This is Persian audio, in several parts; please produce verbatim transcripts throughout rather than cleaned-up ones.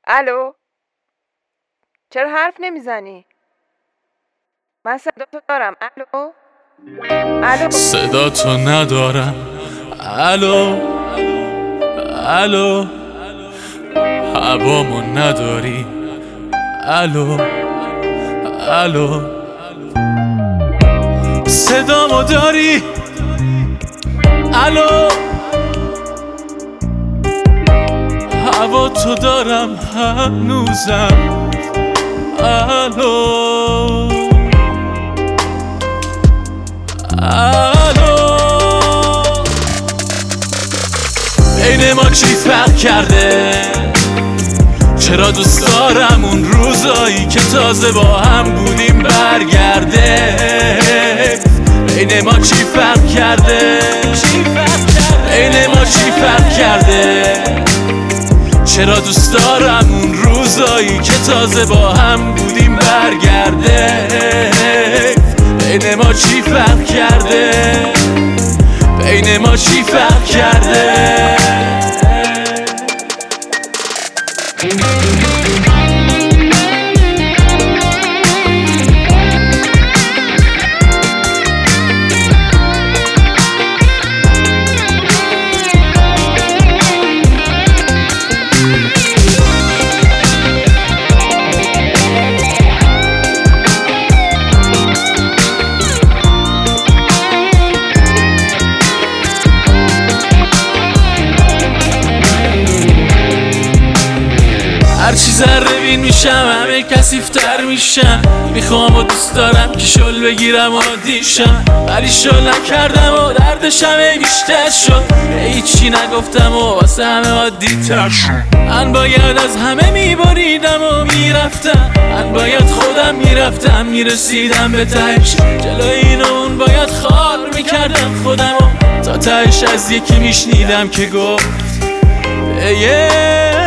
الو، چرا حرف نمیزنی؟ من صداتو دارم. الو الو صدا تو ندارم. الو الو هوامو نداری. الو الو صدامو داری. الو هوا تو دارم هنوزم. الو الو بین ما چی فرق کرده؟ چرا دوست دارم اون روزایی که تازه با هم بودیم برگرده. بین ما چی فرق کرده؟ بین ما چی فرق کرده؟ چرا دوست دارم اون روزایی که تازه با هم بودیم برگرده. بین ما چی فرق کرده؟ بین ما چی فرق کرده؟ هرچی ذره بین میشم همه کثیفتر میشم. میخوام و دوست دارم که شل بگیرم و عادیشم، ولی شل نکردم و دردش همه بیشتر شد. هیچی نگفتم و واسه همه عادی تر شد. من باید از همه میبریدم و میرفتم. من باید خودم میرفتم میرسیدم به تهش. جلوی این و اون باید خار میکردم خودم و تا تهش از یکی میشنیدم که گفت ایه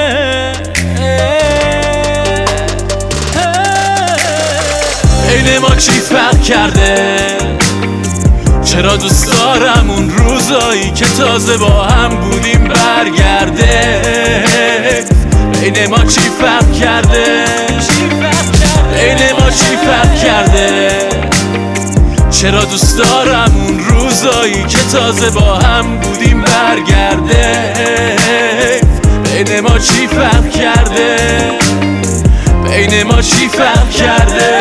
بین ما چی فرق کرده؟ چرا دوست دارم اون روزایی که تازه با هم بودیم برگرده. بین ما چی فرق کرده؟ بین ما چی فرق کرده؟ چرا دوست دارم اون روزایی که تازه با هم بودیم برگرده. بین ما چی فرق کرده؟ بین ما چی فرق کرده؟